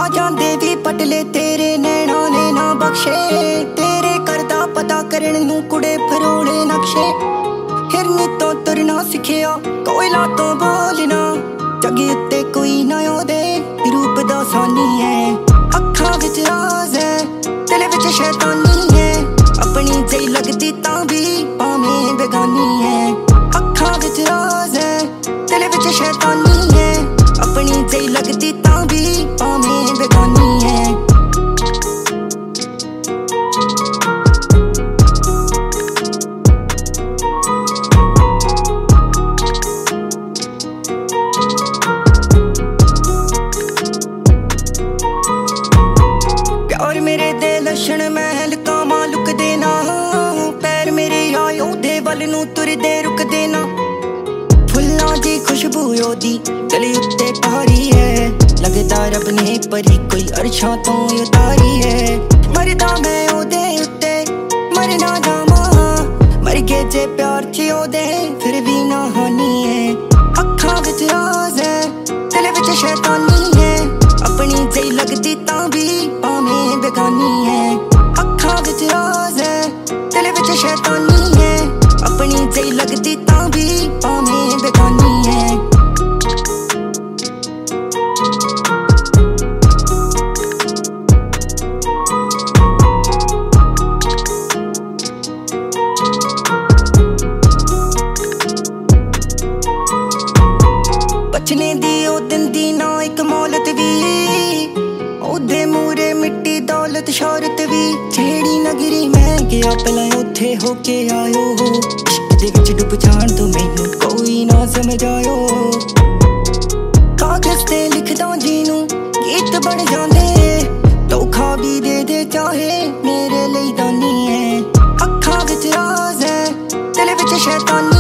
आ जांदे भी पटले तेरे नैना ने ना बख्शे। तेरे करदा पता करन नू कुड़े फरोड़े नक्शे। हिरनी तो तुरना सिखिया कोयला तो बोलना, जगे उत्ते कोई ना ओदे रूप दा सानी है। अखां विच राज है दिल विच शैतानी है, अपनी जई लगदी तां भी भावें बेगानी है। अखां विच राज है दिल विच शैतानी है, अपनी जई लगदी तां भी भावें बेगानी है। प्यार मेरे दे लक्षण महल कामा लुक देना, पैर मेरे आयो दे वल नू तुरदे रुक देना। फुल्लां दी खुशबू ओदी गले उत्ते भारी है, लगदा रब ने परी कोई अरशां तो उतारी है। मरदा मैं ओदे उत्ते मरना जावां, मर गए जे प्यार च ओदे फिर भी ना हानी है। अखां विच राज है दिल विच शैतानी है, अपनी जई लगदी तां भी भावें बेगानी है। अखां विच राज है दिल विच शैतानी है, अपनी जई लगदी तां भी भावें बेगानी है। बचने दी ओ दिंदी ना इक मौलत भी, ओदे मूरे मिट्टी दौलत शौहरत भी। जेड़ी नगरी मैं गया पहला उत्थे होके आयो, इश्क दे विच डुब जाण तो मैनू कोई ना समझायो। कागज ते लिखदा जीनू गीत बन जांदे, धोखा भी दे दे चाहे मेरे लिए दानी है। अखां विच राज है दिल विच शैतानी